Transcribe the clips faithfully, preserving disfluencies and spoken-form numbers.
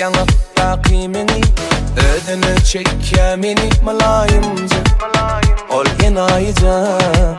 Yanıp yakimini ödünü çekemini malayımcı ol yenayıca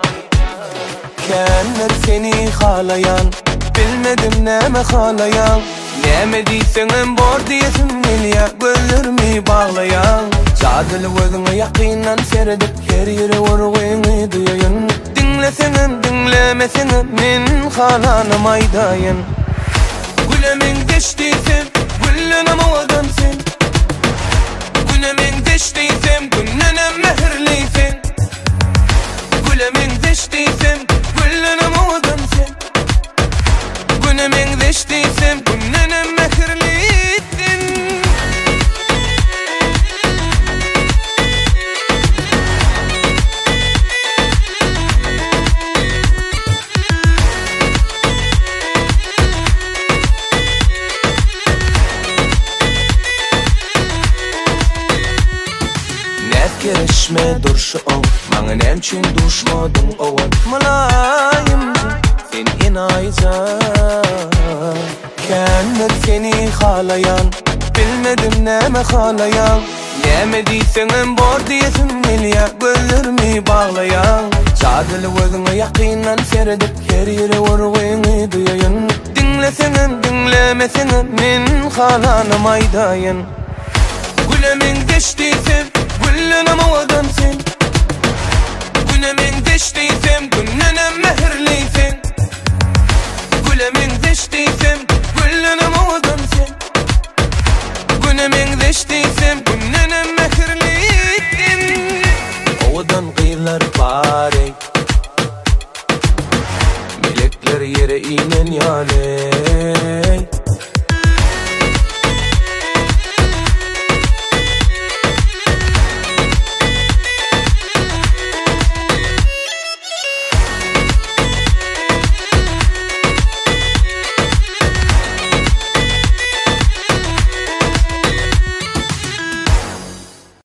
kenler seni halayan bilmedim neme halayan neme deysenin bor diyesin milya gözlerimi bağlayan çadırlı özüne yakinen serdip her yere vurguyunu duyayın dinlesenin dinlemesenin min halanım aydayın gülemin deştiysem güllünem ovadansın gülemin deştiysem güllünem mehirliysin gülemin deştiysem güllünem ovadansın gülemin deştiysem güllünem mehirliysin Kerişme durşu ol Mağın emçin duşmadın oğul Malayımcı sen inayca Kendir seni halayan Bilmedim neme halayan Neme deysenin bor diyesin milya gözlerimi bağlayan Çadırlı özüne yakinen serdip her yere vurguyunu duyayın Dinlesenin dinlemesenin min halanım aydayın Gülemin deştiysem güllünem ovadansın gülemin deştiysem güllünem mehirliysin gülemin deştiysem güllünem ovadansın gülemin deştiysem güllünem mehirliysin ovadan kıyılar bari melekler yere inen yale